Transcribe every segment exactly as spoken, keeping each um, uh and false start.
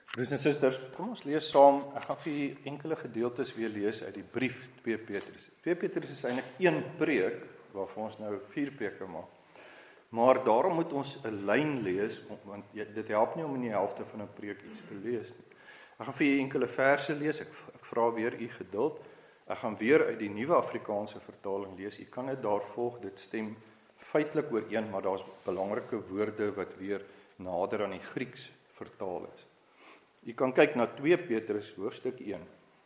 Broers en susters, kom ons lees saam. Ek gaan vir julle enkele gedeeltes weer lees uit die brief twee Petrus. twee Petrus is eintlik een preek, waarvan ons nou vier preke maak. Maar daarom moet ons 'n lyn lees, want dit help nie om in die helfte van 'n preek iets te lees nie. Ek gaan vir julle enkele verse lees, ek, ek vra weer u geduld. Ek gaan weer uit die Nuwe Afrikaanse vertaling lees. U kan dit daar volg, dit stem feitelik ooreen, maar daar's belangrike woorde wat weer nader aan die Grieks vertaal is. U kan kyk na twee Petrus hoofstuk een.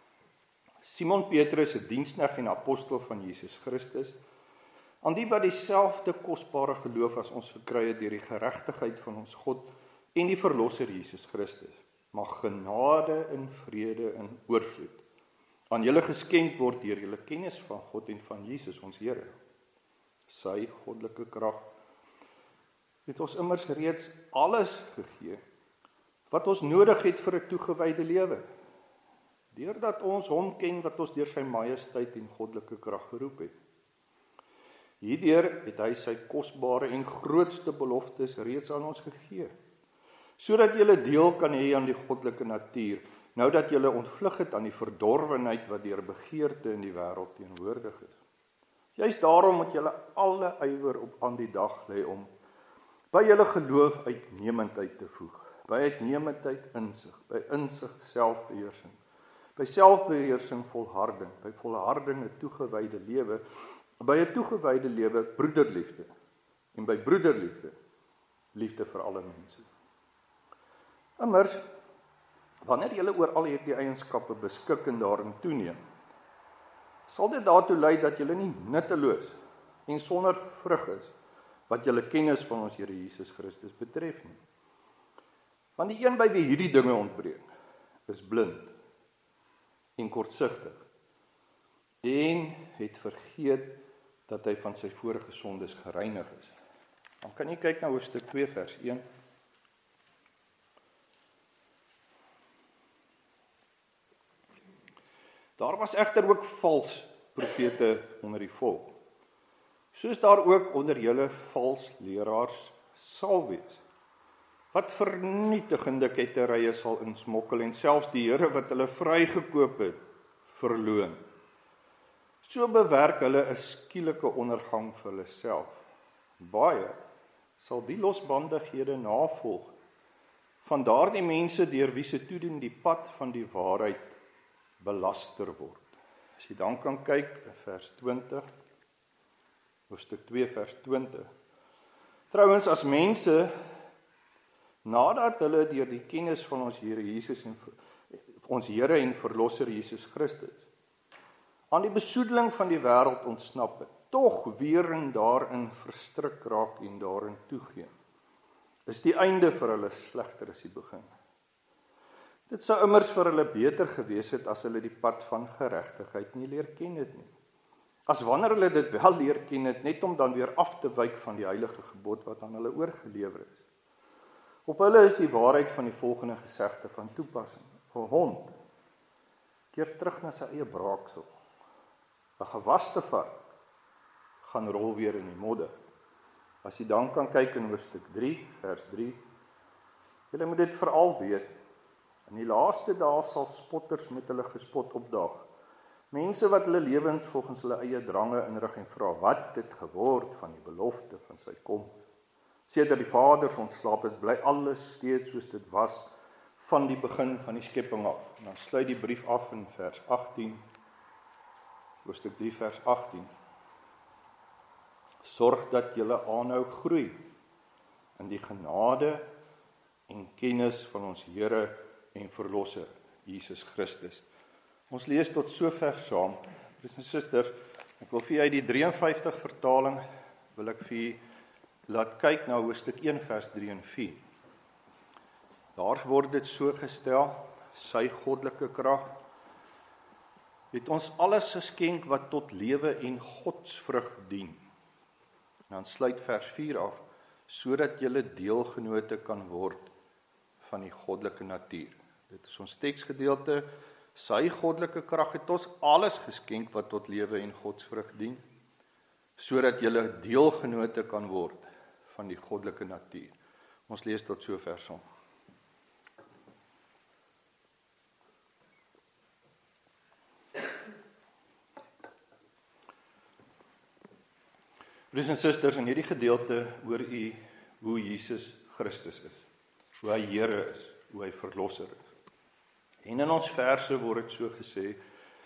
Simon Petrus, 'n diensknegt en apostel van Jesus Christus, aan die wat dieselfde kosbare geloof as ons verkry het deur die geregtigheid van ons God en die verlosser Jesus Christus, mag genade en vrede in oorvloed aan julle geskenk word deur julle kennis van God en van Jesus ons Here. Sy goddelike krag het ons immers reeds alles gegee wat ons nodig het vir 'n toegewyde lewe, deurdat ons hom ken wat ons deur sy majesteit en goddelike krag geroep het. Hierdeur het hy sy kosbare en grootste beloftes reeds aan ons gegee, sodat julle deel kan hê aan die goddelike natuur, nou dat julle ontvlug het aan die verdorwenheid wat deur begeerte in die wêreld teenwoordig is. Juist daarom moet julle alle ywer op aan die dag lê om by julle geloof uitnemendheid te voeg, by uitnemendheid insig, by insig selfbeheersing, by selfbeheersing volharding, by volharding 'n toegewyde lewe, by 'n toegewyde lewe broederliefde, en by broederliefde liefde vir alle mense. Immers, wanneer julle oor al hierdie eienskappe beskik en daarin toeneem, sal dit daartoe lei dat julle nie nutteloos en sonder vrug is, wat julle kennis van ons Here Jesus Christus betref nie. Want die een by wie hierdie dinge ontbreek, is blind en kortsigtig, en het vergeet dat hy van sy vorige sondes gereinig is. Dan kan jy kyk na hoofstuk twee vers een. Daar was egter ook vals profete onder die volk, soos daar ook onder julle vals leraars sal wees, wat vernietigende ketterye sal insmokkel en selfs die Here wat hulle vrygekoop het, verloon. So bewerk hulle 'n skielike ondergang vir hulle self. Baie sal die losbandighede navolg van daardie mense deur wie se toedien die pad van die waarheid belaster word. As jy dan kan kyk vers twintig, hoofstuk twee vers twintig. Trouwens, as mense nadat hulle deur die kennis van ons Here Jesus en ons Here en verlosser Jesus Christus aan die besoedeling van die wêreld ontsnap het, tog weer en daarin verstrik raak en daarin toegee, is die einde vir hulle slegter as die begin. Dit sou immers vir hulle beter gewees het as hulle die pad van geregtigheid nie leer ken het nie, as wanneer hulle dit wel leer ken het, net om dan weer af te wyk van die heilige gebod wat aan hulle oorgelewer is. Op hulle is die waarheid van die volgende gesegde van toepassing. 'n Hond keer terug na sy eie braaksel. 'n Gewaste vark gaan rol weer in die modder. As jy dan kan kyk in hoofstuk drie, vers drie, julle moet dit veral weet, in die laaste dae sal spotters met hulle gespot opdaag. Mense wat hulle lewens volgens hulle eie drange inrig en vra, wat het geword van die belofte van sy koms? Sedert die vaders ontslaap het, bly alles steeds soos dit was van die begin van die skepping af. En dan sluit die brief af in vers agttien, hoofstuk drie vers agttien. Sorg dat julle aanhou groei in die genade en kennis van ons Here en Verlosser, Jesus Christus. Ons lees tot sover saam. Broers en susters, ek wil vir jy die drie en vyftig vertaling, wil ek vir jy laat kyk na hoofstuk een vers drie en vier. Daar word dit so gestel, sy goddelike krag het ons alles geskenk wat tot lewe en godsvrug dien. En dan sluit vers vier af, sodat julle deelgenote kan word van die goddelike natuur. Dit is ons teksgedeelte, sy goddelike krag het ons alles geskenk wat tot lewe en godsvrug dien, sodat julle deelgenote kan word van die goddelike natuur. Ons lees tot sover saam. Broers en susters, in hierdie gedeelte hoor u hoe Jesus Christus is, hoe hy Here is, hoe hy Verlosser is. En in ons verse word dit so gesê,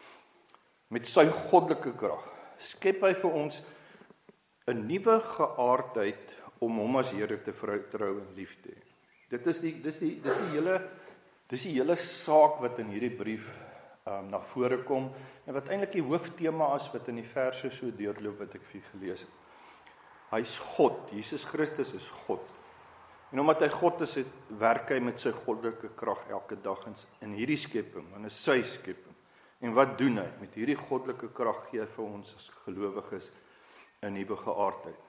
met sy goddelike krag, skep hy vir ons 'n nuwe geaardheid om hom as Here te vertrou en lief te hê. Dit is die dis die dis die hele dis die hele saak wat in hierdie brief um, na vore kom en wat eintlik die hooftema is wat in die verse so deurloop wat ek vir julle gelees het. Hy's God, Jesus Christus is God. En omdat hy God is, het, werk hy met sy goddelike krag elke dag in, in hierdie skepping, want dit is sy skepping. En wat doen hy? Met hierdie goddelike krag gee hy vir ons as gelowiges 'n nuwe geaardheid.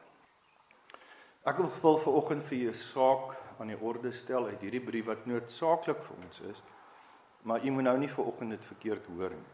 Ek wil vanoggend vir julle 'n saak aan die orde stel uit hierdie brief wat noodsaaklik vir ons is, maar jy moet nou nie vanoggend dit verkeerd hoor nie.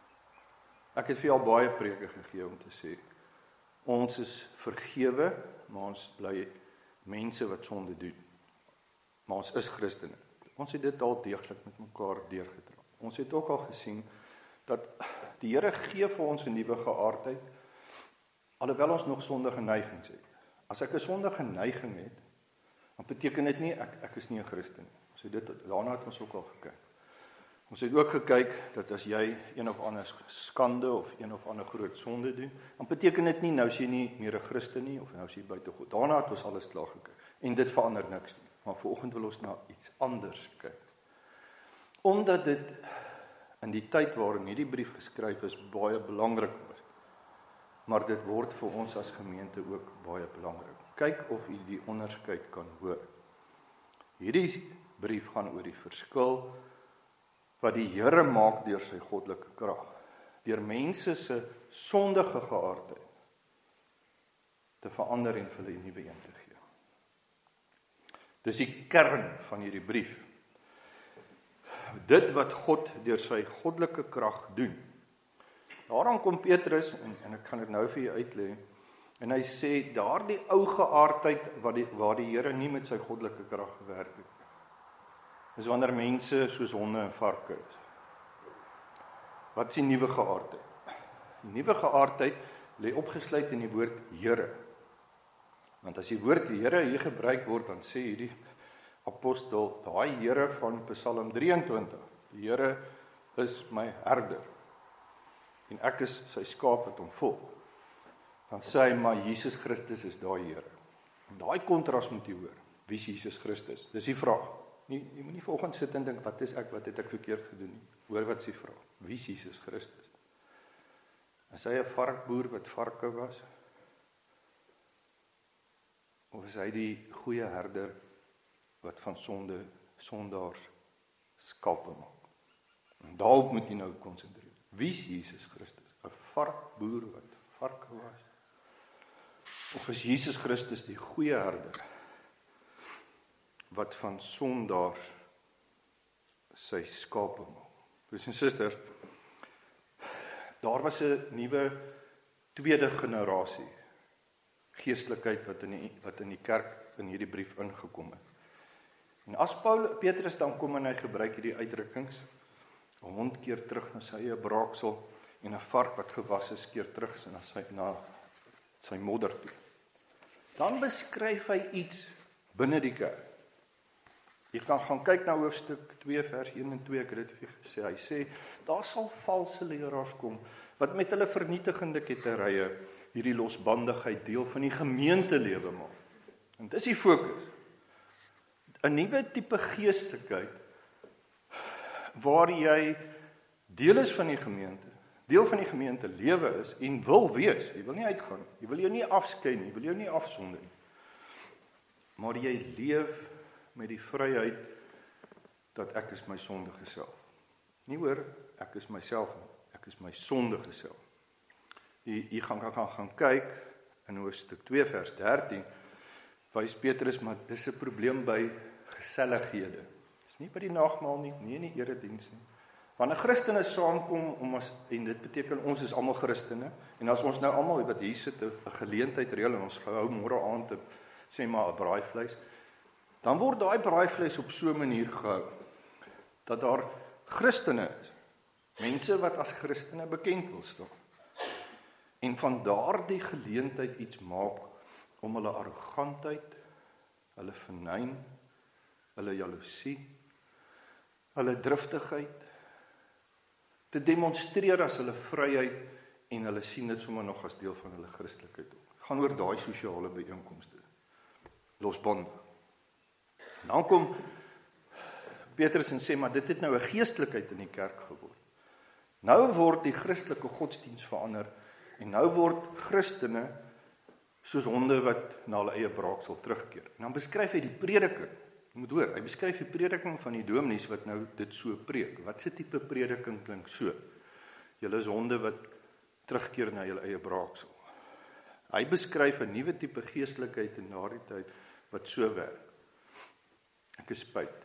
Ek het vir julle baie preke gegee om te sê, ons is vergewe, maar ons bly mense wat sonde doen. Maar ons is Christene. Ons het dit al deeglik met mekaar deurgedra. Ons het ook al gesien dat die Here gee vir ons 'n nuwe geaardheid, alhoewel ons nog sondige neigings het. As ek 'n sondige neiging het, dan beteken dit nie ek ek is nie 'n Christen nie. Ons het dit daarna het ons ook al gekyk. Ons het ook gekyk dat as jy een of ander skande of een of ander groot sonde doen, dan beteken dit nie nou is jy nie meer 'n Christen nie of nou is jy buite God. Daarna het ons alles klaar gekyk en dit verander niks nie. Maar vanoggend wil ons na iets anders kyk. Omdat dit in die tyd waarin hierdie brief geskryf is baie belangrik was. Maar dit word vir ons as gemeente ook baie belangrik. Kyk of u die onderskeid kan hoor. Hierdie brief gaan oor die verskil wat die Here maak deur sy goddelike krag, deur mense se sondige geaardheid te verander en vir hulle 'n nuwe een te gee. Dis die kern van hierdie brief. Dit wat God deur sy goddelike krag doen. Daarom kom Petrus, en, en ek gaan dit nou vir julle uitlê, en hy sê, daardie ou geaardheid wat die, waar die Here nie met sy goddelike krag gewerk het, is wanneer mense soos honde en varke is. Wat is die nuwe geaardheid? Die nuwe geaardheid lê opgesluit in die woord Here. Want as die woord Here hier gebruik word, dan sê hierdie apostel, daai Here van Psalm drieëntwintig, die Here is my herder, en ek is sy skaap wat hom volg. Dan sê hy, maar Jesus Christus is daai Here. En daai kontras moet jy hoor. Wie is Jesus Christus? Dis die vraag. Nie, jy moet nie vanoggend sit en dink, wat is ek, wat het ek verkeerd gedoen nie. Hoor wat sy vraag. Wie is Jesus Christus? Is hy 'n varkboer wat varke was? Of is hy die goeie herder wat van sonde, sondaars skape maak? En daarop moet jy nou konsentreer. Wie is Jesus Christus? 'n Varkboer wat varke was? Of is Jesus Christus die goeie herder wat van sondaars sy skape maak? Broers en susters, daar was 'n nuwe tweede generasie geestelikheid wat in die wat in die kerk in hierdie brief ingekom het. En as Paul Petrus dan kom en hy gebruik hierdie uitdrukkings, 'n hond keer terug na sy eie braaksel en 'n vark wat gewas is keer terug na sy na sy modder toe. Dan beskryf hy iets binne die kerk. Jy kan gaan kyk na hoofstuk twee vers een en twee, ek het dit vir gesê. Hy sê daar sal valse leraars kom wat met hulle vernietigende ketterye hierdie losbandigheid deel van die gemeentelewe maak. En dis die fokus. 'n Nuwe tipe geestelikheid waar jy deel is van die gemeente, deel van die gemeente lewe is en wil wees. Jy wil nie uitgaan nie. Jy wil jou nie afskei nie, jy wil jou nie afsonder nie. Maar jy leef met die vryheid dat ek is my sondige self. Nie hoor, ek is myself nie, ek is my sondige self. Jy, jy gaan, gaan gaan kyk in hoofstuk twee vers dertien, wys Petrus, maar dis 'n probleem by gesellighede. Dis nie by die nagmaal nie, nie in die erediens nie. Wanneer Christene saamkom om as, en dit beteken ons is almal Christene, en as ons nou almal wat hier sit 'n geleentheid reël en ons gehou môre aand te sê maar 'n braaivleis, dan word daai braaivleis op so 'n manier gehou dat daar Christene is, mense wat as Christene bekend wil staan. en van daardie geleentheid iets maak om hulle arrogantheid, hulle vernyn, hulle jaloesie, hulle driftigheid te demonstreer as hulle vryheid en hulle sien dit sommer nog as deel van hulle Christelikheid. Het gaan oor daai sosiale byeenkomste. Losbond. Dan kom Petrus en sê, maar dit het nou 'n geestelikheid in die kerk geword. Nou word die Christelike godsdiens verander en nou word Christene soos honde wat na hulle eie braaksel terugkeer. En dan beskryf hy die prediking. Jy moet hoor, hy beskryf die prediking van die dominees wat nou dit so preek. Wat se tipe prediking klink so? Julle is honde wat terugkeer na julle eie braaksel. Hy beskryf 'n nuwe tipe geestelikheid in daardie tyd wat so werk. Ek is spyt.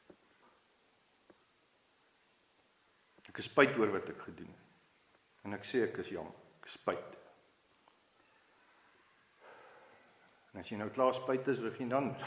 Ek is spyt oor wat ek gedoen het. En ek sê ek is jammer, ek is spyt. En as jy nou klaar spyt is, wat gaan dan?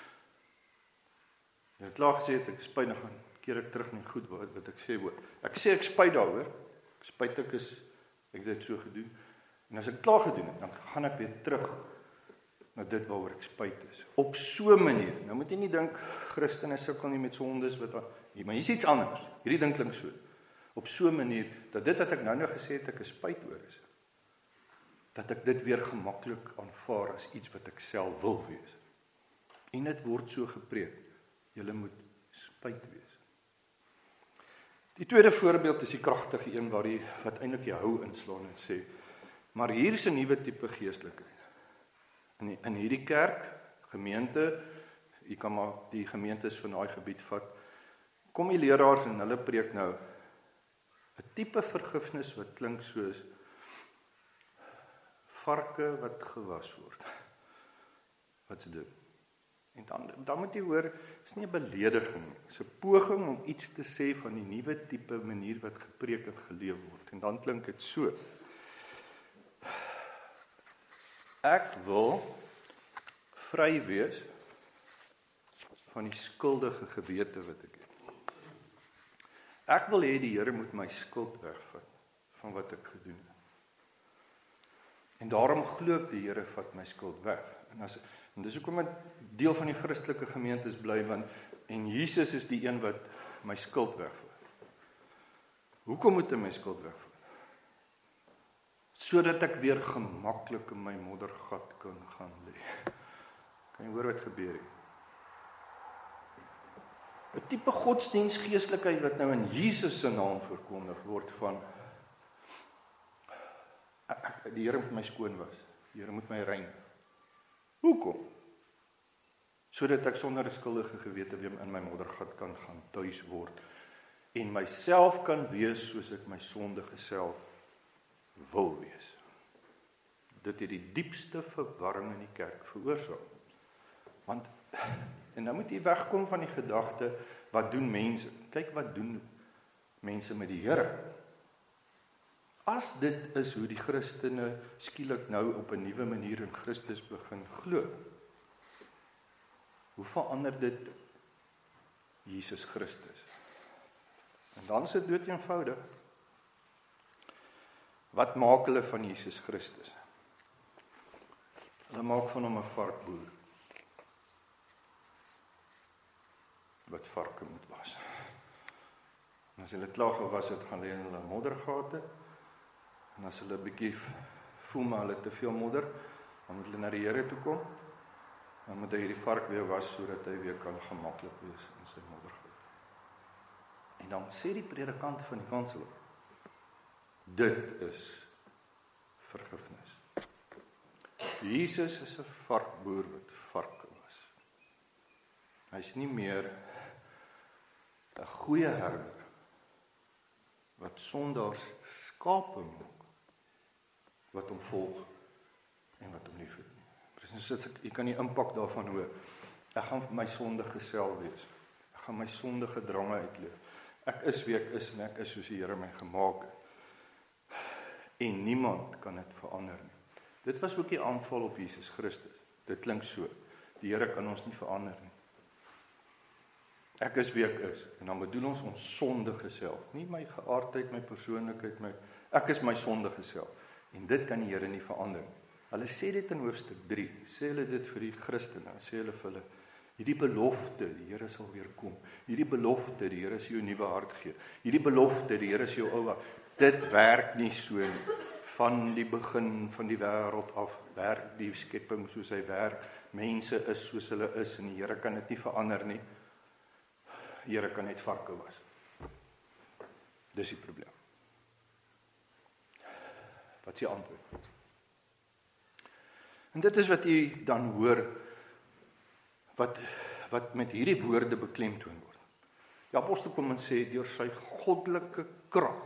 Jy het klaar gesê, ek is spyt, dan gaan keer ek terug nie goed wat, wat ek sê hoor. Ek sê ek spyt daaroor, ek spyt ek is, ek het dit so gedoen. En as ek klaar gedoen het, dan gaan ek weer terug na dit waaroor ek spyt is. Op so 'n manier. Nou moet jy nie dink, Christene sukkel nie met sondes, wat, maar hier is iets anders. Hierdie ding klink so. Op so 'n manier, dat dit wat ek nou nou gesê het, ek is spyt oor is, dat ek dit weer gemaklik aanvaar as iets wat ek self wil wees. En dit word so gepreek, julle moet spyt wees. Die tweede voorbeeld is die kragtige een waar die, wat eintlik die hou inslaan en sê, maar hier is 'n nuwe tipe geestelikheid. In, die, in hierdie kerk, gemeente, jy kan maar die gemeentes van daai gebied vat, kom die leraars en hulle preek nou 'n tipe vergifnis wat klink soos varke wat gewas word. Wat se dit? En dan, dan moet jy hoor, is nie 'n belediging nie. Dit is 'n poging om iets te sê van die nuwe tipe manier wat gepreek en geleef word. En dan klink dit so. Ek wil vry wees van die skuldige gewete wat ek het. Ek wil hê die Here moet my skuld wegvat van wat ek gedoen het. En daarom glo ek die Here vat my skuld weg. En, as, en dis hoekom 'n deel van die Christelike gemeentes bly, want en Jesus is die een wat my skuld wegvat. Hoekom moet hy my skuld wegvat? Sodat ek weer gemaklik in my moddergat kan gaan lê. Kan jy hoor wat gebeur hier? 'n tipe godsdiens geestelikheid wat nou in Jesus se naam verkondig word van ek, die Here moet my skoon was. Die Here moet my rein. Hoekom? Sodat ek sonder 'n skuldige gewete weer in my moddergat kan gaan tuis word en myself kan wees soos ek my sondige self wil wees. Dit het die diepste verwarring in die kerk veroorsaak. Want, en nou moet jy wegkom van die gedagte, wat doen mense? Kyk wat doen mense met die Here. As dit is hoe die Christene skielik nou op 'n nuwe manier in Christus begin glo, hoe verander dit Jesus Christus? En dan is dit dood eenvoudig. Wat maak hulle van Jesus Christus? Hulle maak van hom 'n varkboer. Wat varke moet was. En as hulle klaar gewas het, gaan hulle in hulle moddergate. En as hulle 'n bietjie voel maar hulle te veel modder, dan moet hulle na die Here toe kom. Dan moet hy hierdie vark weer was, sodat hy weer kan gemaklik wees in sy moddergat. En dan sê die predikant van die kansel, dit is vergifnis. Jesus is 'n varkboer wat varke was. Hy's nie meer 'n goeie herder wat sondaars skape maak, wat hom volg en wat hom liefhet. Presies, jy kan die impak daarvan hoor. Ek gaan my sondige self wees. Ek gaan my sondige drange uitleef. Ek is wie ek is en ek is soos die Here my gemaak het. En niemand kan dit verander nie. Dit was ook die aanval op Jesus Christus. Dit klink so. Die Here kan ons nie verander nie. Ek is wie ek is. En dan bedoel ons ons sondige self. Nie my geaardheid, my persoonlikheid, my ek is my sondige self. En dit kan die Here nie verander nie. Hulle sê dit in hoofstuk drie, sê hulle dit vir die Christene, sê hulle vir hulle, hierdie belofte, die Here sal weer kom, hierdie belofte, die Here sal jou 'n nuwe hart gee, hierdie belofte, die Here sal jou ou hart, dit werk nie so nie. Van die begin van die wêreld af, werk die skepping soos hy werk, mense is soos hulle is, en die Here kan dit nie verander nie, die Here kan net varke was. Dis die probleem. Wat is die antwoord? En dit is wat jy dan hoor, wat, wat met hierdie woorde beklemtoon word. Die apostel kom en sê, deur sy goddelike krag,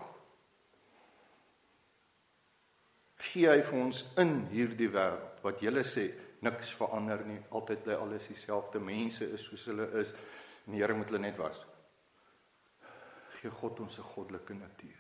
gee hy vir ons in hierdie wêreld, wat julle sê, niks verander nie, altyd bly alles dieselfde, mense is soos hulle is, en die Here moet hulle net was. Gee God ons 'n goddelike natuur.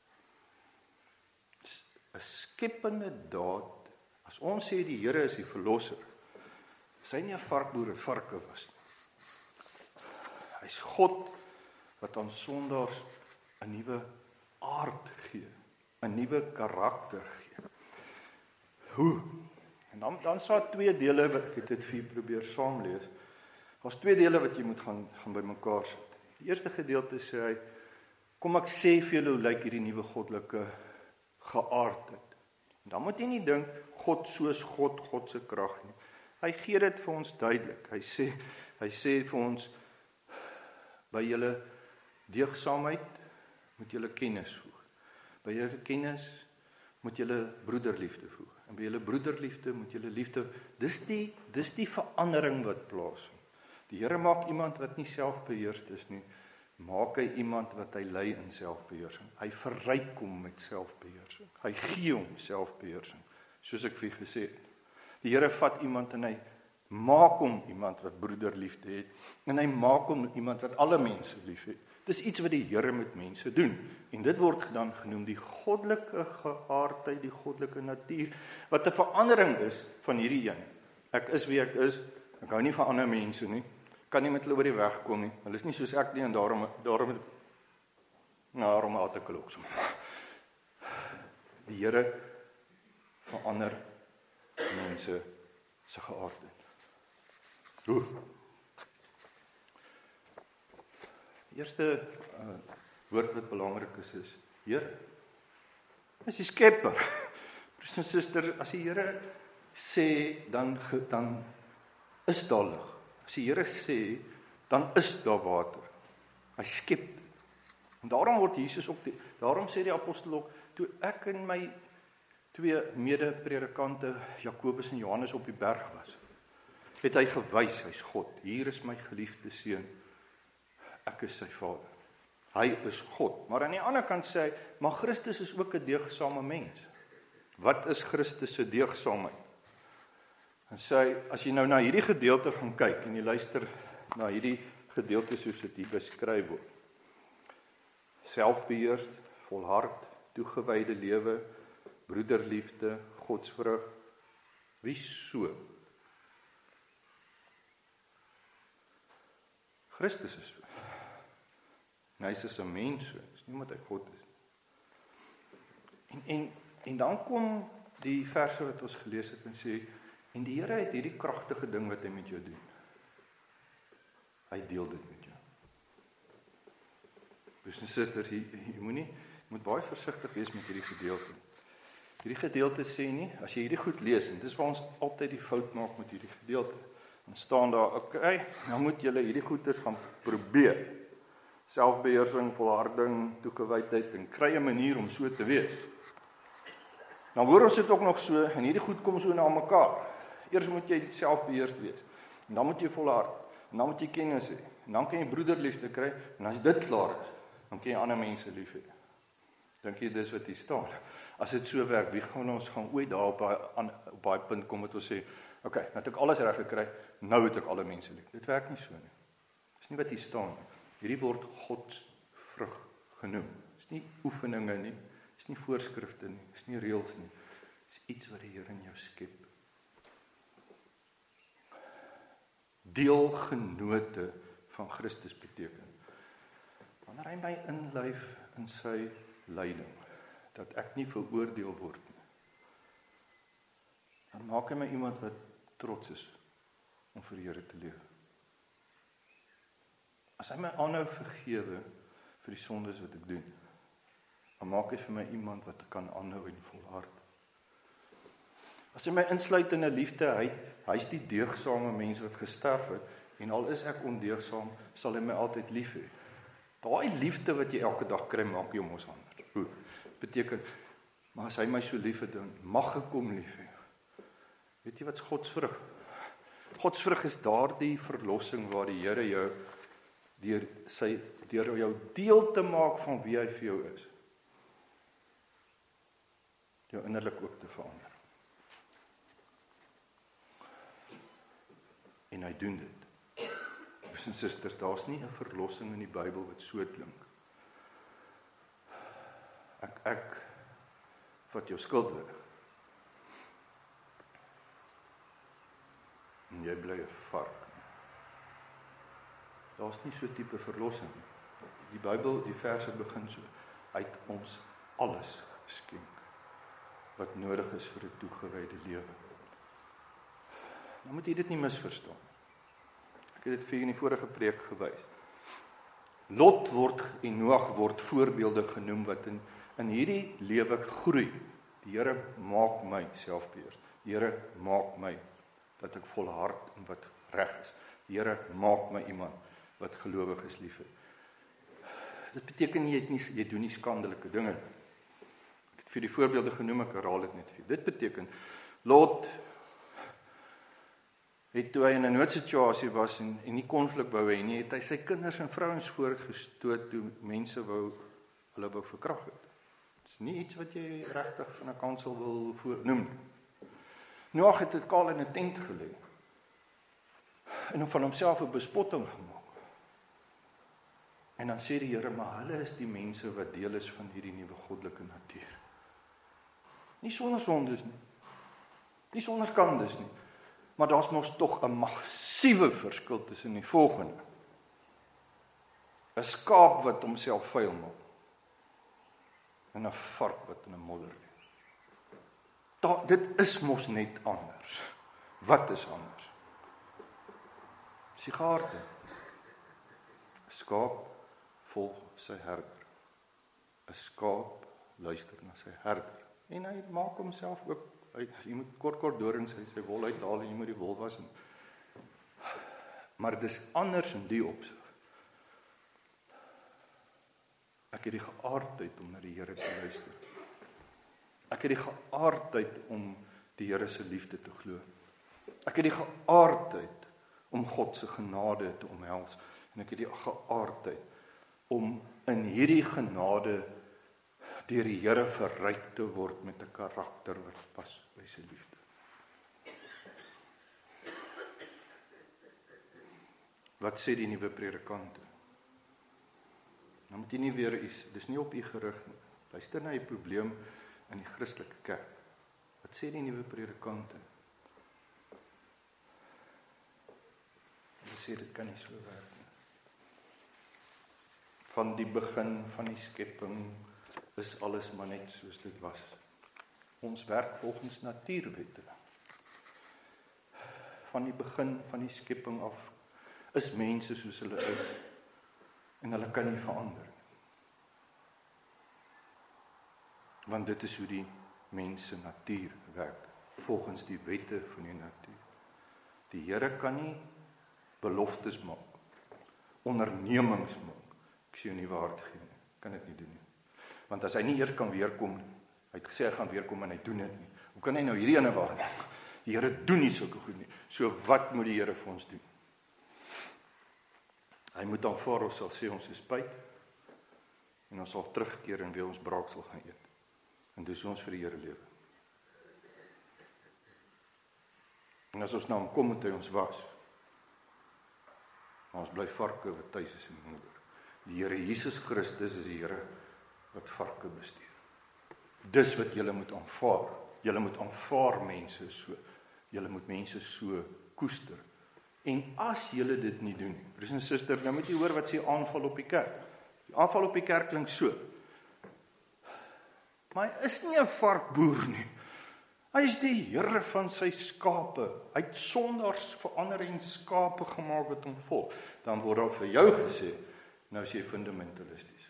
'n Skepende daad. As ons sê die Here is die verlosser, is hy nie 'n varkboer wat varke was nie. Hy's God wat aan sondaars 'n nuwe aard gee, 'n nuwe karakter gee. Hoe? En dan dan sal twee dele wat ek dit vir probeer saamlees. Daar's twee dele wat jy moet gaan gaan bymekaar sit. Die eerste gedeelte sê hy, kom ek sê vir julle hoe lyk hierdie nuwe goddelike geaardheid. En dan moet jy nie dink God soos God, God se krag nie. Hy gee dit vir ons duidelik. Hy sê hy sê vir ons, by julle deugsaamheid moet julle kennis voeg. By julle kennis moet julle broederliefde voeg. En by julle broederliefde moet julle liefde. Dis die dis die verandering wat plaasvind. Die Here maak iemand wat nie selfbeheerst is nie, maak hy iemand wat hy lei in selfbeheersing. Hy verryk hom met selfbeheersing. Hy gee hom selfbeheersing, soos ek vir u gesê het. Die Here vat iemand en hy maak hom iemand wat broederliefde het, en hy maak hom iemand wat alle mense lief het. Dis iets wat die Here met mense doen, en dit word dan genoem die goddelike geaardheid, die goddelike natuur, wat 'n verandering is van hierdie een. Ek is wie ek is, ek hou nie van ander mense nie, kan nie met hulle oor die weg kom nie, hulle is nie soos ek nie, en daarom, daarom, daarom haat ek hulle ook so. Die Here verander mense se geaardheid. Hoe? Die eerste uh, woord wat belangrik is, is Here. Is die skepper. Broers en susters, as die Here sê, dan, dan is daar lig. As die Here sê, dan is daar water. Hy skep dit. En daarom word Jesus ook, die, daarom sê die apostel ook, toe ek en my twee mede-predikante, Jakobus en Johannes, op die berg was, het hy gewys, hy's God. Hier is my geliefde seun, ek is sy vader. Hy is God. Maar aan die ander kant sê hy, maar Christus is ook 'n deegsame mens. Wat is Christus se deegsaamheid? En sê hy, as jy nou na hierdie gedeelte gaan kyk, en jy luister na hierdie gedeelte soos dit hier beskryf word. Selfbeheers, volhard, toegewyde lewe, broederliefde, godsvrug. Wie so? Christus is so. En hy is 'n mens so, dis nie omdat hy God is. En, en, en dan kom die verse wat ons gelees het en sê, en die Here het hierdie kragtige ding wat hy met jou doen. Hy deel dit met jou. Broers en susters, jy, jy moenie, jy moet baie versigtig wees met hierdie gedeelte. Hierdie gedeelte sê nie, as jy hierdie goed lees, en dis waar ons altyd die fout maak met hierdie gedeelte, dan staan daar, oké, okay, nou moet julle hierdie goeders gaan probeer. Selfbeheersing, volharding, toegewydheid, en kry 'n manier om so te wees. Nou hoor ons dit ook nog so, en hierdie goed kom so na mekaar. Eers moet jy selfbeheerst wees, en dan moet jy volhard, en dan moet jy kennis hê, en dan kan jy broederliefde kry, en as dit klaar is, dan kan jy ander mense lief hê. Dink jy dis wat hier staan? As dit so werk, wie gaan ons gaan ooit daar op daai op daai punt kom wat ons sê, oké, okay, nou het ek alles reg gekry, nou het ek alle mense lief. Dit werk nie so nie. Dis nie wat hier staan. Hierdie word godsvrug genoem. Dis nie oefeninge nie, dis nie voorskrifte nie, dis nie reëls nie. Dis iets wat die Here in jou skep. Deelgenote van Christus beteken, wanneer hy my inlyf in sy lyding, dat ek nie veroordeel word nie, maak hy my iemand wat trots is om vir die Here te lewe. As hy my aanhou vergewe vir die sondes wat ek doen, dan maak hy vir my iemand wat ek kan aanhou en volhard. As hy my insluit in 'n liefde, hy, hy is die deugdsame mens wat gesterf het, en al is ek ondeugsaam, sal hy my altyd lief hê. Daai liefde wat jy elke dag kry, maak jy mos anders. Hoe? Beteken, maar as hy my so lief het, dan mag ek hom lief hê. Weet jy wat is godsvrug? Godsvrug is daardie verlossing waar die Here jou deur sy deur jou deel te maak van wie hy vir jou is, jou innerlik ook te verander. En hy doen dit. Broers en susters, daar's nie 'n verlossing in die Bybel wat so klink. Ek ek vat jou skuld weg. En jy bly 'n vark. Daar's nie so 'n tipe verlossing nie. Die Bybel, die verse begin so: hy het ons alles geskenk wat nodig is vir 'n toegewyde lewe. Nou moet jy dit nie misverstaan. Ek het dit vir in die vorige preek gewys. Lot word en Noag word voorbeelde genoem wat in in hierdie lewe groei. Die Here maak my selfbeheers. Die Here maak my dat ek volhard in wat reg is. Die Here maak my iemand wat gelowig is, lief het. Dit beteken nie, jy, nie, jy doen nie skandelike dinge. Ek het vir die voorbeelde genoem, ek herhaal dit net vir. Dit beteken, Lot het toe hy in 'n noodsituasie was en, en nie konflik wou hê nie, het hy sy kinders en vrouens voorgestoot toe mense wou, hulle wou verkrag het. Dit is nie iets wat jy regtig van 'n kansel wil voornoem. Noag het dit kaal in 'n tent gelê en van homself 'n bespotting gemaak. En dan sê die Here, maar hulle is die mense wat deel is van hierdie nuwe goddelike natuur. Nie sonder sondes nie. Nie sonder skandes nie. Maar daar's mos tog 'n massiewe verskil tussen die volgende. 'n Skaap wat homself vuil maak en 'n vark wat in 'n modder lê. Da, dit is mos net anders. Wat is anders? Sigaarte. 'n Skaap volg sy herder. 'n Skaap luister na sy herder. En hy maak homself ook, hy, jy moet kort kort dorings sy, sy wol uithaal en jy moet die wol was. En, maar dis anders in die opsig. Ek het die geaardheid om na die Here te luister. Ek het die geaardheid om die Here se liefde te glo. Ek het die geaardheid om God se genade te omhels. En ek het die geaardheid om in hierdie genade deur die Here verryk te word met 'n karakter wat pas by sy liefde. Wat sê die nuwe predikante? Nou moet jy nie weer iets, dis nie op u gerig nie. Luister na die probleem in die Christelike kerk. Wat sê die nuwe predikante? Hulle sê dit kan nie so werk nie. Van die begin van die skepping is alles maar net soos dit was. Ons werk volgens natuurwette. Van die begin van die skepping af is mense soos hulle is en hulle kan nie verander. Want dit is hoe die mens se natuur werk, volgens die wette van die natuur. Die Here kan nie beloftes maak, ondernemings maak. Ek sê jou nie waar te gee nie, kan dit nie doen nie. Want as hy nie eers kan weerkom nie, hy het gesê hy gaan weerkom en hy doen dit nie. Hoe kan hy nou hierdie ene waarneem? Die Here doen nie sulke goed nie. So wat moet die Here vir ons doen? Hy moet aanvaar, ons sal sê ons is spyt en ons sal terugkeer en weer ons braaksel gaan eet. En dis hoe ons vir die Here lewe. En as ons na hom kom, moet hy ons was. Maar ons bly varke wat tuis is in die moeder. Die Here Jesus Christus is die Here wat varke bestuur. Dis wat julle moet aanvaar. Julle moet aanvaar mense so. Julle moet mense so koester. En as julle dit nie doen nie, broers en susters, nou moet jy hoor wat sê aanval op die kerk. Die aanval op die kerk klink so. Maar hy is nie 'n varkboer nie. Hy is die Here van sy skape. Hy het sondaars verander en skape gemaak wat hom volg. Dan word daar vir jou gesê, nou is jy fundamentalisties.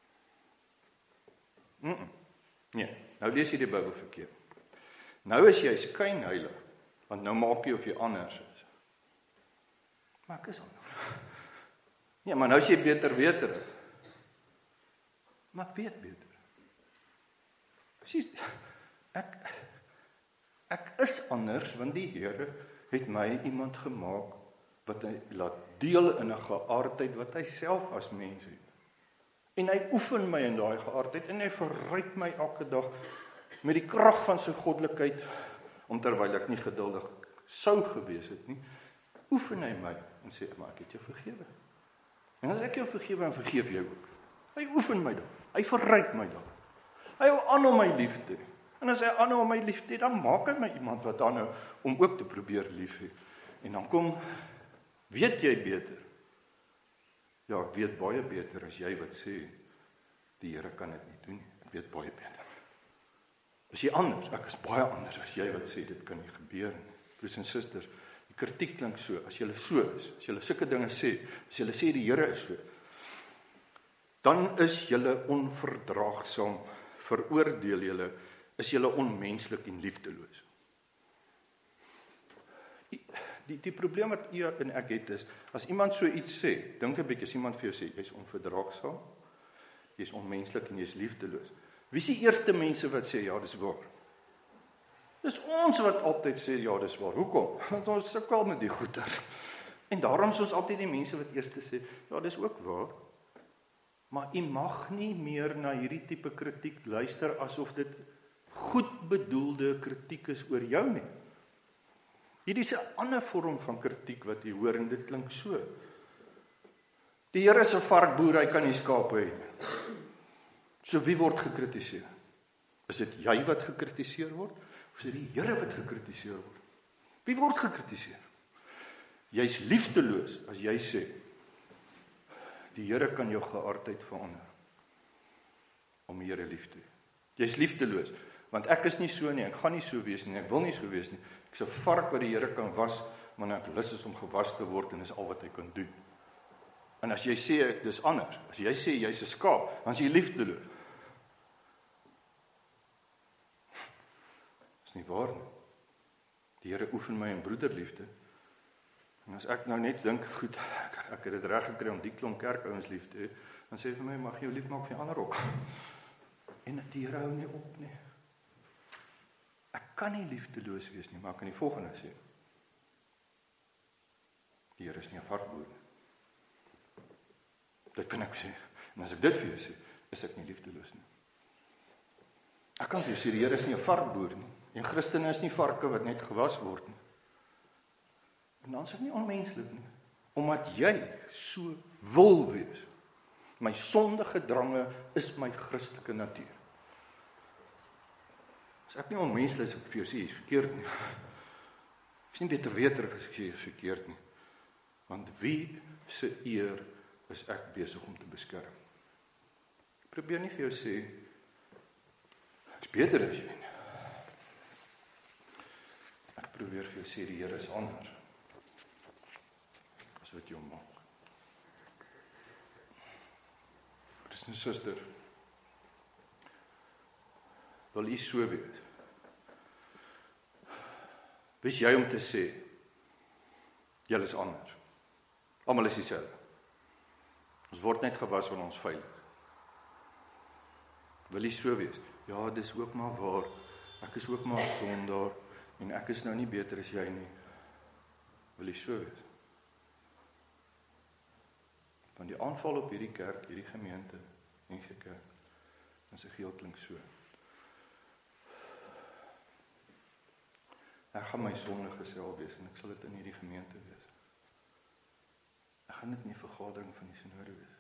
Mm -mm. Nee, nou lees jy die Bybel verkeerd. Nou is jy skynheilig, want nou maak jy of jy anders is. Maar ek is anders. Ja, maar nou is jy beter weterig. Maar ek weet beter. Precies, ek, ek is anders, want die Here het my iemand gemaak, wat hy laat deel in 'n geaardheid, wat hy self as mens het. En hy oefen my in daai geaardheid, en hy verryk my elke dag, met die krag van sy goddelikheid, om terwyl ek nie geduldig sou gewees het nie, oefen hy my, en sê, maar ek het jou vergewe. En as ek jou vergewe, en vergeef jou ook. Hy oefen my daar, hy verryk my daar. Hy hou aan om my lief te hê. En as hy aanhou om my lief te hê, dan maak hy my iemand wat aanhou om ook te probeer lief hê. En dan kom, weet jy beter? Ja, ek weet baie beter as jy wat sê, die Here kan dit nie doen nie. Ek weet baie beter. Is jy anders? Ek is baie anders as jy wat sê, dit kan nie gebeur nie. Broers en susters, die kritiek klink so, as jy so is, as jy sulke dinge sê, as jy sê die Here is so, dan is jy onverdraagsaam, veroordeel jy, is jy onmenslik en liefdeloos. Die, die, die probleem wat u en ek het is, as iemand so iets sê, dink 'n bietjie, as iemand vir jou sê, jy is onverdraagsaam, jy is onmenslik en jy is liefdeloos. Wie is die eerste mense wat sê, ja, dis waar? Dis ons wat altyd sê, ja, dis waar. Hoekom? Want ons sukkel met die goeie. En daarom is ons altyd die mense wat eerste sê, ja, dis ook waar. Maar u mag nie meer na hierdie tipe kritiek luister, asof dit goed bedoelde kritiek is oor jou nie. Hierdie is 'n ander vorm van kritiek wat jy hoor, en dit klink so. Die Here is 'n varkboer, hy kan nie skape hê nie. So wie word gekritiseer? Is dit jy wat gekritiseer word? Of is dit die Here wat gekritiseer word? Wie word gekritiseer? Jy's liefdeloos as jy sê, die Here kan jou geaardheid verander, om die Here lief te hê. Jy's liefdeloos, want ek is nie so nie, ek gaan nie so wees nie, ek wil nie so wees nie. Ek's 'n vark wat die Here kan was, maar ek lus is om gewas te word, en dis al wat hy kan doen. En as jy sê, dis anders, as jy sê, jy's 'n skaap, dan is jy liefdeloos. Dis nie waar nie. Die Here oefen my in broederliefde. En as ek nou net dink, goed, ek, ek het dit reg gekry om die klomp kerkouens lief te hê, dan sê hy vir my, mag jy jou lief maak vir ander ook. En die Here hou nie op nie. Ek kan nie liefdeloos wees nie, maar ek kan die volgende sê. Die Here is nie 'n varkboer nie. Dit kan ek sê. En as ek dit vir jou sê, is ek nie liefdeloos nie. Ek kan vir jou sê, die Here is nie 'n varkboer nie. En Christene is nie varke wat net gewas word nie. En dan is dit nie onmenslik nie. Omdat jy so wil wees. My sondige drange is my Christelike natuur. As ek nie onmenslik is, ek vir jou sê, jy is verkeerd nie. Ek is nie beter weterig as ek sê, jy is verkeerd nie. Want wie se eer is ek besig om te beskerm? Ek probeer nie vir jou sê, ek is beter as jy nie. Ek probeer vir jou sê, die Here is anders. As wat jy maak. Broers en susters, wil u so weet? Wees jy om te sê, julle is anders. Almal is dieselfde. Ons word net gewas van ons veilig. Wil u so wees? Ja, dis ook maar waar. Ek is ook maar 'n sondaar, en ek is nou nie beter as jy nie. Wil u so wees? Van die aanval op hierdie kerk, hierdie gemeente, en die kerk, en sy geel klink so. Ek gaan my sondige self wees, en ek sal dit in hierdie gemeente wees. Ek gaan dit in die vergadering van die synode wees.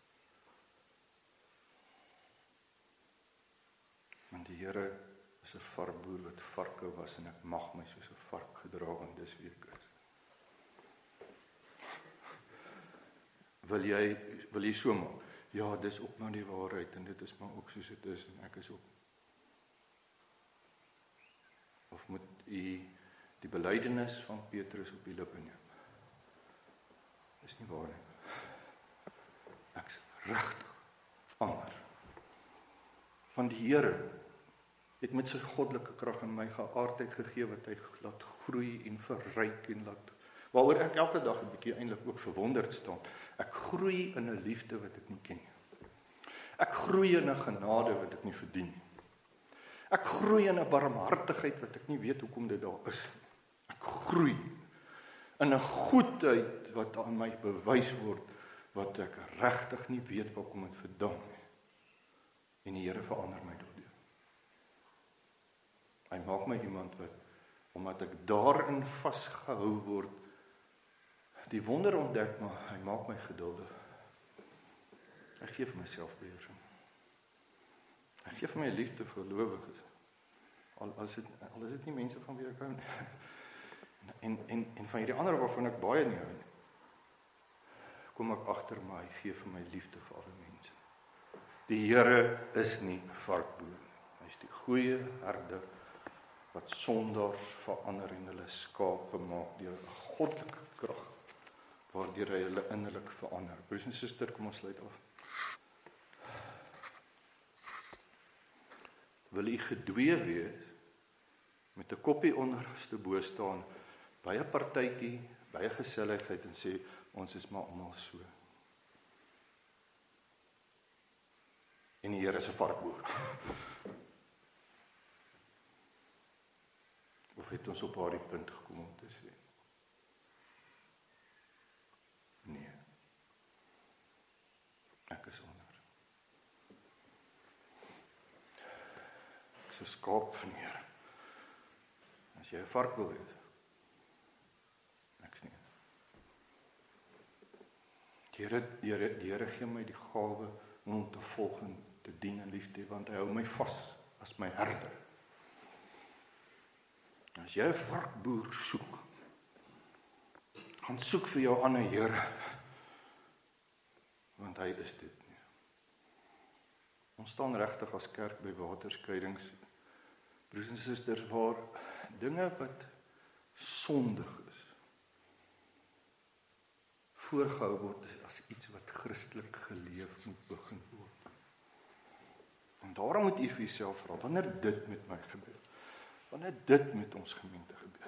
Want die Here is 'n varkboer wat varke was, en ek mag my soos 'n vark gedra, want dis wie ek is. Wil jy, wil jy so maak? Ja, dis ook maar die waarheid, en dit is maar ook soos dit is, en ek is ook. Of u die belydenis van Petrus op die lippe neem. Dis nie waar nie. Ek's regtig anders. Van die Here het met sy goddelike krag in my geaardheid gegee wat hy laat groei en verryk en laat, waaroor ek elke dag 'n bietjie eintlik ook verwonderd staan. Ek groei in 'n liefde wat ek nie ken nie. Ek groei in 'n genade wat ek nie verdien nie. Ek groei in 'n barmhartigheid wat ek nie weet hoekom dit daar is nie. Ek groei in 'n goedheid wat aan my bewys word, wat ek regtig nie weet waar kom dit vandaan nie. En die Here verander my daardeur. Hy maak my iemand wat, omdat ek daarin vasgehou word, die wonder ontdek, maar hy maak my geduldig. Hy gee vir myself beheersing. Hy gee vir my liefde vir gelowiges. Al is dit al is dit nie mense van wie ek hou nie. En en en van hierdie ander waarvan ek baie nie hou nie. Kom ek agter maar hy gee vir my liefde vir alle mense. Die Here is nie 'n varkboer. Hy is die goeie herder wat sondaars verander en hulle skape maak deur 'n goddelike krag waardeur hy hulle innerlik verander. Broers en susters, kom ons sluit af. Wil u gedwee wees met 'n koppie onderste bo staan by 'n partytjie, by 'n geselligheid en sê ons is maar almal so. En die Here is 'n varkboer. Of het ons op daardie punt gekom om te sê? Nee. Ek is anders. Ek is 'n skaap van die Here. As jy 'n vark wil wees, ek's nie. Die Here, die Here, die Here gee my die gawe om te volg en te dien en lief te hê, want hy hou my vas as my herder. As jy 'n varkboer soek, gaan soek vir jou ander Here, want hy is dit nie. Ons staan regtig as kerk by waterskeidings, broers en susters, waar dinge wat sondig is, voorgehou word as iets wat Christelik geleef moet begin word. En daarom moet u vir jouself vra, wanneer dit met my gebeur, wanneer dit met ons gemeente gebeur,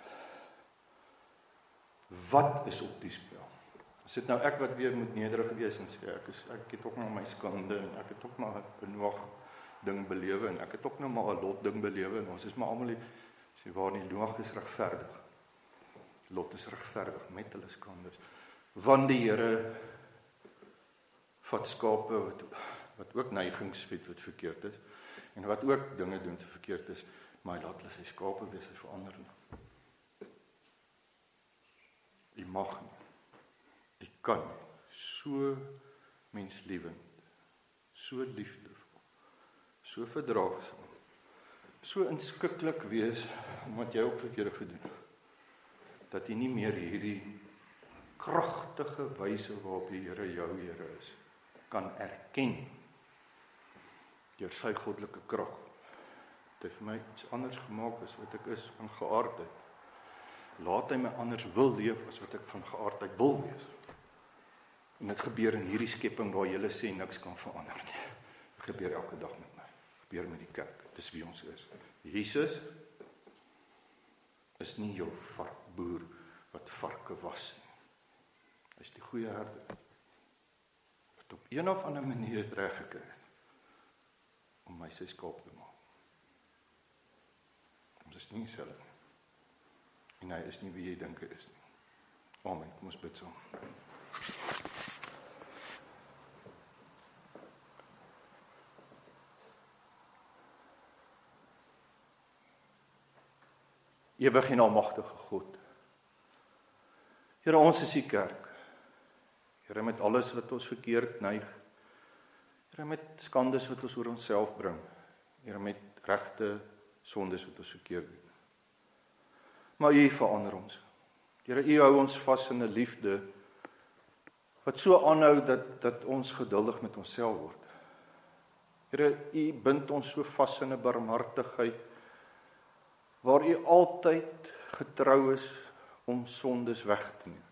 wat is op die spel? Is dit nou ek wat weer moet nederig wees en sê, ek, is, ek het ook maar my skande, en ek het ook maar 'n Noag ding belewe, en ek het ook nou maar 'n Lot ding belewe, en ons is maar almal, sê waar nie, Noag is regverdig, Lot is regverdig, met hulle skandes, want die Here vat skape, wat, wat ook neigings het wat verkeerd is, en wat ook dinge doen wat verkeerd is, maar hy laat hulle sy skape wees, hy verander nie. Jy mag nie, jy kan nie, so menslievend, so liefdevol, so verdraagsaam, so inskikkelik wees, omdat jy ook verkeerde gedoen, dat jy nie meer hierdie kragtige wyse waarop die Here jou Here is, kan erken, deur sy goddelike krag. Dit het vir my iets anders gemaak as wat ek is van geaardheid. Laat hy my anders wil leef as wat ek van geaardheid wil wees. En dit gebeur in hierdie skepping waar jy sê niks kan verander nie. Dit gebeur elke dag met my. Dit gebeur met die kerk. Dis wie ons is. Jesus is nie jou varkboer wat varke was nie. Hy is die goeie herder wat op een of ander manier het reg gekry het om my sy skaap te maak. Ons is nie dieselfde nie. En hy is nie wie jy dink hy is nie. Amen. Kom ons bid saam. Ewig en almagtige God. Here, ons is die kerk. Here, met alles wat ons verkeerd neig. Here, met skandes wat ons oor onsself bring. Here, met regte sondes wat ons verkeerd doen. Maar U verander ons. Here, U hou ons vas in 'n liefde wat so aanhou dat dat ons geduldig met onsself word. Here, U bind ons so vas in 'n barmhartigheid waar U altyd getrou is om sondes weg te neem.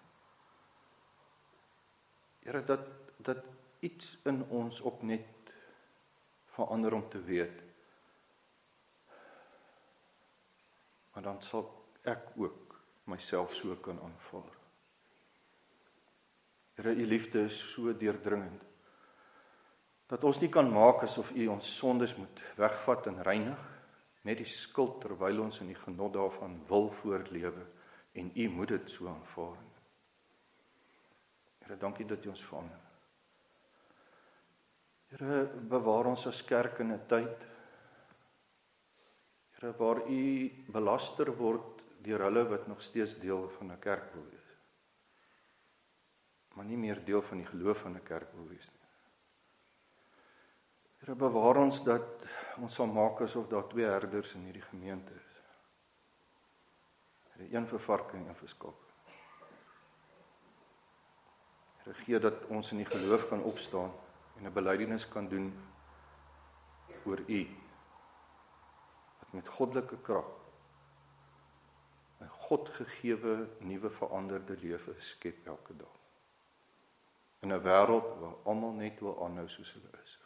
Here, dat, dat iets in ons ook net verander om te weet, maar dan sal ek ook myself so kan aanvaar. Here, U liefde is so deurdringend, dat ons nie kan maak asof U ons sondes moet wegvat en reinig, net die skuld terwyl ons in die genot daarvan wil voortlewe, en U moet dit so aanvaar. Here, dankie dat U ons verander. Here, bewaar ons as kerk in 'n tyd, Here, waar U belaster word deur hulle wat nog steeds deel van 'n kerk wil wees, maar nie meer deel van die geloof van 'n kerk wil wees nie. Here, bewaar ons dat ons sal maak asof daar twee herders in hierdie gemeente is. Here, een vir varke en een vir skaap. Here, gee dat ons in die geloof kan opstaan en 'n belydenis kan doen oor U, wat met goddelike krag 'n God gegewe nuwe veranderde lewe skep elke dag. In 'n wêreld waar almal net wil aanhou soos hulle is.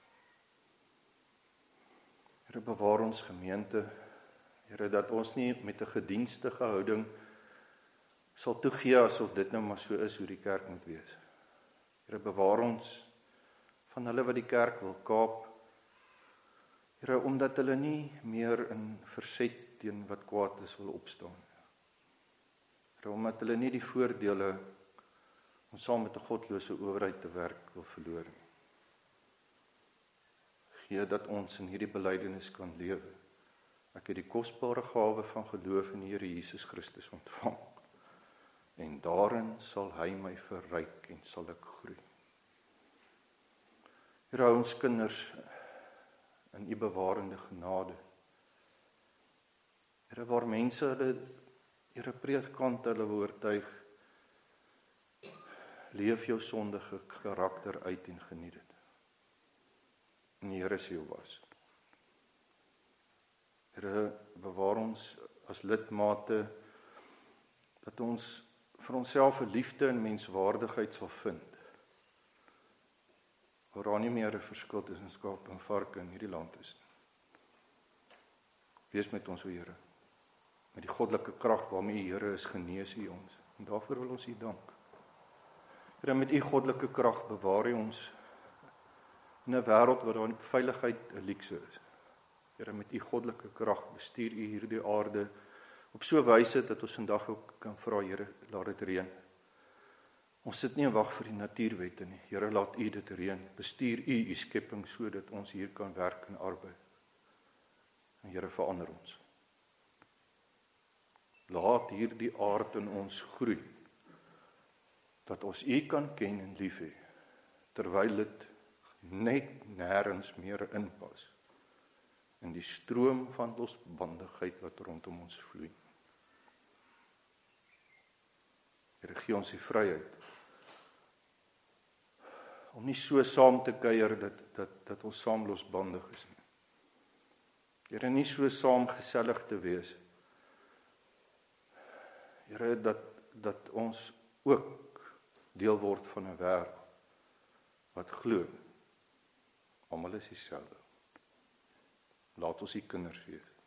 Here, bewaar ons gemeente, Here, dat ons nie met 'n gedienstige houding sal toegee asof dit nou maar so is hoe die kerk moet wees. Here, bewaar ons van hulle wat die kerk wil kaap, Here, omdat hulle nie meer in verset teen wat kwaad is wil opstaan. Here, omdat hulle nie die voordele om saam met 'n godlose owerheid te werk wil verloor nie. Gee dat ons in hierdie belydenis kan lewe. Ek het die kosbare gawe van geloof in die Here Jesus Christus ontvang. En daarin sal hy my verryk en sal ek groei. Here, hou ons kinders in U bewarende genade. Here, waar mense hulle, Here, predikant hulle oortuig, leef jou sondige karakter uit en geniet dit. En die Here is jou was. Here, bewaar ons as lidmate, dat ons vir onsself 'n liefde en menswaardigheid sal vind, waar daar nie meer 'n verskil tussen skaap en varke in hierdie land is. Wees met ons, o Here, met die goddelike krag waarmee U, Here, is genees U ons, en daarvoor wil ons U dank. Here, met U goddelike krag bewaar U ons in 'n wêreld waar daar veiligheid 'n luukse is. Here, met U goddelike krag bestuur U hierdie aarde op so 'n wyse dat ons vandag ook kan vra, Here, laat dit reën. Ons sit nie en wag vir die natuurwette nie. Here, laat U dit reën. Bestuur U U skepping sodat ons hier kan werk en arbei. En Here, verander ons. Laat hierdie aard in ons groei, dat ons U kan ken en lief hê, terwyl dit net nêrens meer inpas in die stroom van losbandigheid wat rondom ons vloei. Here, gee ons die vryheid om nie so saam te kuier dat, dat, dat ons saam losbandig is nie. Here, nie so saam gesellig te wees. Here, dat, dat ons ook deel word van 'n wêreld wat glo, almal is dieselfde. Laat ons U kinders wees.